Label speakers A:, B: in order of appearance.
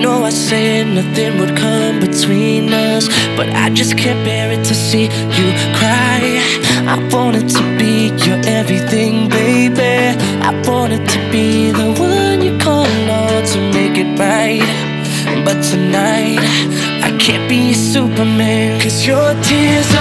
A: know I said nothing would come between us, but I just can't bear it to see you cry. I wanted to be your everything, baby. I wanted to be the one you call on to make it right. But tonight, I can't be a Superman, 'cause your tears